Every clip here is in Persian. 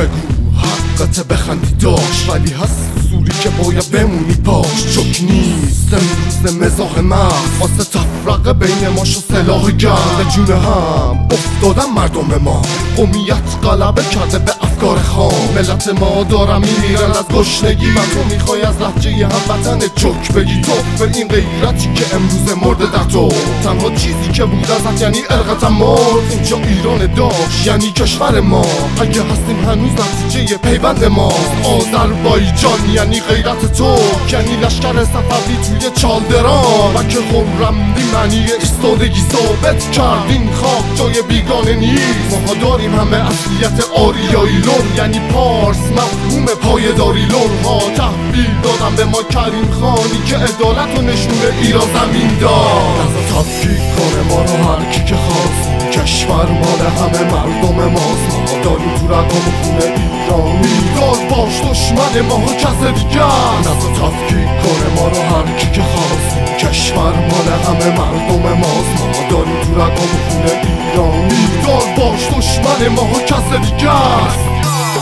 بگو حقت بخندی داشت، ولی هست اصولی که باید بمونی پاش. چک نیست امروز مزاح مغز، واسه تفرقه بین ماش و سلاح گرم. به جون هم افتادن مردم ما، قومیت غلبه کرده به افکار خام. ملت ما دارن میمیرن از گشنگی و تو میخوای از لهجه هموطن چک بگی. تو به این غیرتی که امروز مرده در تو، تنها چیزی که بود ازت یعنی ارقت مرد. اینجا ایران داشت یعنی کشور ما، اگه هستیم هنوز نتیجه پیوند ما. آذربایجان یعنی غیرت تو، یعنی لشکر صفوی توی چالدران. و که خرمدی معنی ایستادگی ثابت کردین خاک جای بیگانه نیست. ما داریم همه اصلیت آریایی لور، یعنی پارس مفهوم پایداری. لورها تحویل دادن به ما کریم خانی که عدالت و نشون ایران زمین داد. نزا تفکیک کنه ما رو هر کی که خواست، کشور مال همه مردم ماست. ما داریم تو رگام خونه ایرانی، دار باش دشمن ما و کس دیگر. نزا تفکیک کنه ما رو هر کی که خواست، کشور مال همه مردم ماست. ما داریم تو رگام خونه ایرانی، دار باش دشمن ما و کس دیگر.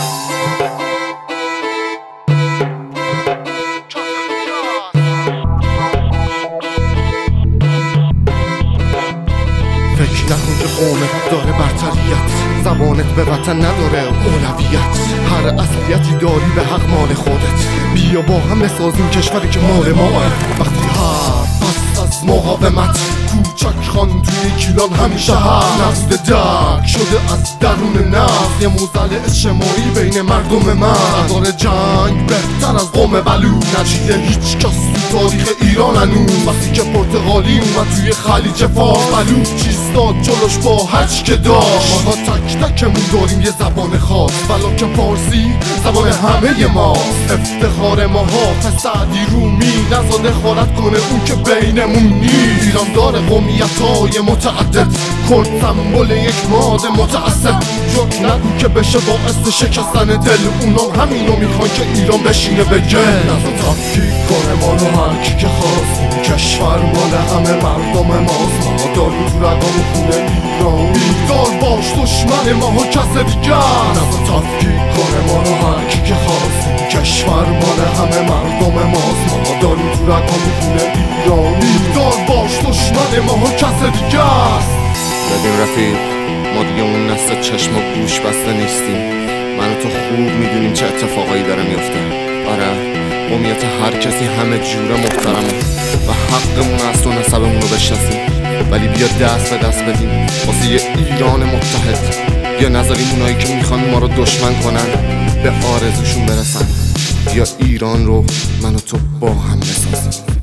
فکر نکن که قومت داره برتریت، زبانت به وطن نداره اولویت. هر اصلیتی داری به حق مال خودت، بیا با هم بسازیم کشوری که مال ماه. وقتی پس از مقاومت کوچک خان توی کیلان همیشه هست. نبض درک شده از درون نفس، یه موزل اجتماعی بین مردم من. داره جنگ بهتر از قوم بلوچ، نچیده هیچ کس تو تاریخ ایران هنوز. وقتی که پرتغالی اومد توی خلیج فارس، بلوچ ایستاد جلوش با هرچی که داشت. ما تک تکمون داریم یه زبان خاص، بلکه فارسی زبان همه ماست. افتخار ما حافظ سعدی رومی، نزاده خارت کنه اون که بینمون نیست. ایران داره قومیت‌های متعدد، کرد سمبل یک ماده متعصب. جوک نگو که بشه باعث شکستن دل، اونام همینو میخوان که ایران بشینه به گل. نزا تفکیک کنه ما رو هر کی که خواست، کشور مال همه مردم ماست. ما داریم تو رگام خونه ایرانی، دار باش دشمن ما و کس دیگر. نزا تفکیک کنه ما رو هر کی که خواست، کشور مال همه مردم ماست. ما داریم تو رگام خونه ایرانی، دار باش دشمن ما و کس دیگر. ببین رفیق، ما دیگه اون نسل چشم و گوش بسته نیستیم. من و تو خوب میدونیم چه اتفاقایی داره میفته. آره، قومیت هر کسی همه جوره محترمه و حقمون است و نسبمون رو بشناسیم. ولی بیا دست به دست بدیم واسه یه ایران متحد. بیا نذاریم اونایی که میخوان ما رو دشمن کنن به آرزوشون برسن. بیا ایران رو من و تو با هم بسازیم.